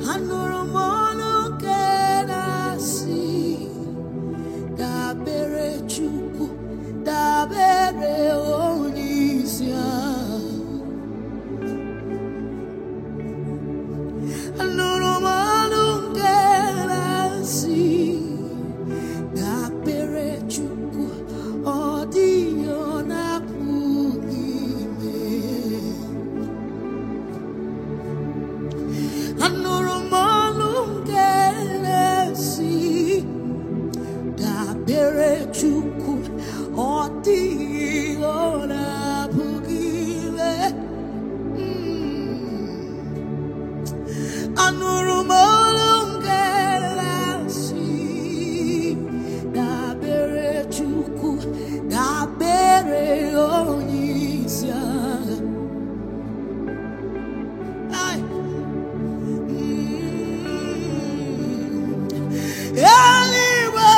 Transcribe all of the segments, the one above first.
Anurumonu kenasi dabere chuku dabere onisia. Anurumonu kenasi dabere chuku odio na pugime. Anurumonu kenasi dabere chuku odio na pugime. Anurumonu kenasi dabere chuku dabere onisia. Ay. Anywhere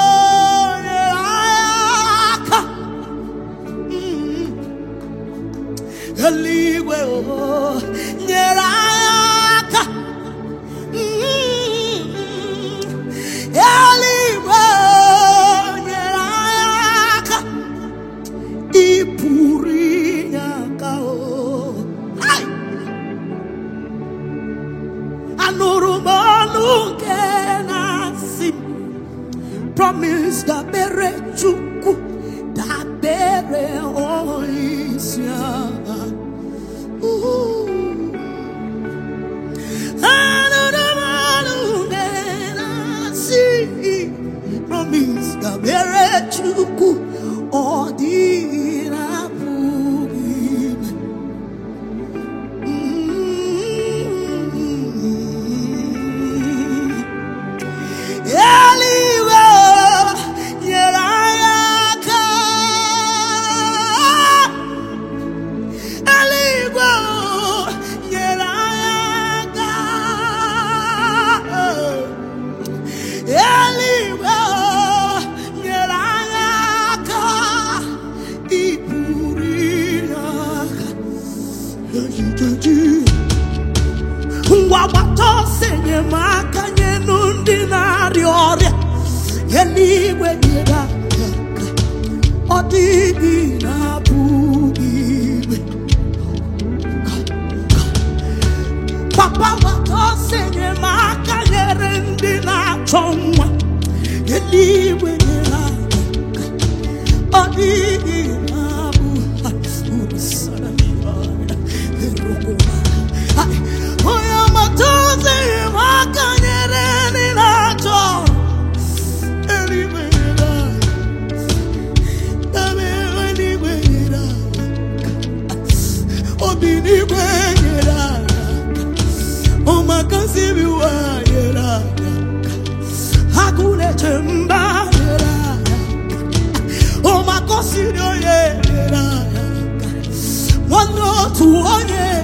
promise da bere chuku da bere oisia. Promise da bere chuku odira pugime. Senye makanye nundi na riore Yeliwe nira Odigi na bugiwe Papa wato senye makanye rendi na chomwa Yeliwe nira Odigi na bugiwe Urusana miwa Erokoma Oya matoze makanyere ni nacho Eliwera Tabewe ni gwera Obini gwera Omakasibi wa yera Hakule chemba yera Omakosirio yera Wano tuonye